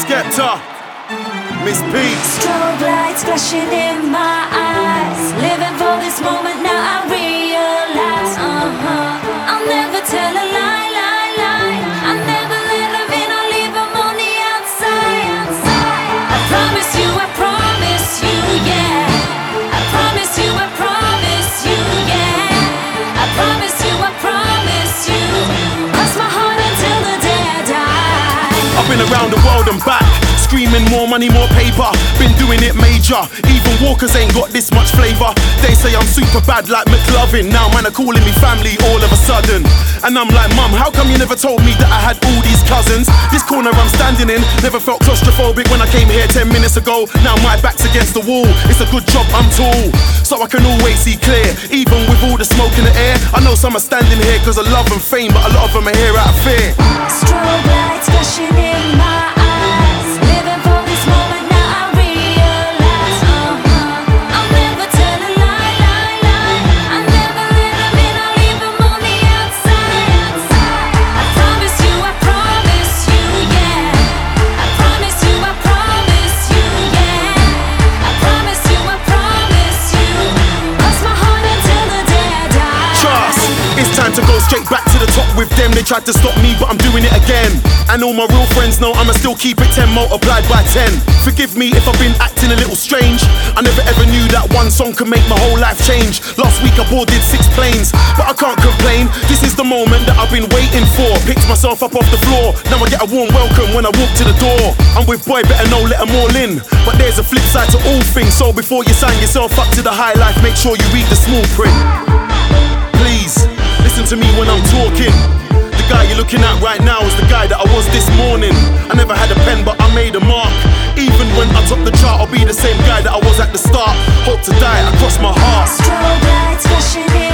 Skepta, Miss P. Strobe lights flashing in my eyes, living for this moment now I realize. I'll never tell a lie, lie, lie. I'll never let them in, I'll leave them on the outside. I promise you, yeah. I promise you, yeah. I promise you, cross my heart until the day I die. I've been around the world and back, screaming more money, more paper. Been doing it major. Even walkers ain't got this much flavor. They say I'm super bad like McLovin. Now man are calling me family all of a sudden. And I'm like, Mum, how come you never told me that I had all these cousins? This corner I'm standing in never felt claustrophobic when I came here 10 minutes ago. Now my back's against the wall. It's a good job I'm tall, so I can always see clear. Even with all the smoke in the air, I know some are standing here cause of love and fame, but a lot of them are here out of fear. Strobe lights flashing in my eyes, living for this moment now I realize. I'll never tell a lie, lie, lie. I'll never let them in, I'll leave them on the outside. I promise you, yeah. I promise you, yeah. I promise you, cross my heart until the day I die. Trust, it's time to go straight back to the top with them. They tried to stop me, but I'm doing it again. And all my real friends know I'ma still keep it 10 multiplied by 10. Forgive me if I've been acting a little strange. I never ever knew that one song could make my whole life change. Last week I boarded 6 planes, but I can't complain. This is the moment that I've been waiting for. Picked myself up off the floor, now I get a warm welcome when I walk to the door. I'm with boy, better know, let them all in. But there's a flip side to all things, so before you sign yourself up to the high life, make sure you read the small print. Please, listen to me when I'm talking. The guy you're looking at right now is the guy that I was this morning. I never had a pen, but I made a mark. Even when I top the chart, I'll be the same guy that I was at the start. Hope to die across my heart. Strobe lights flashing in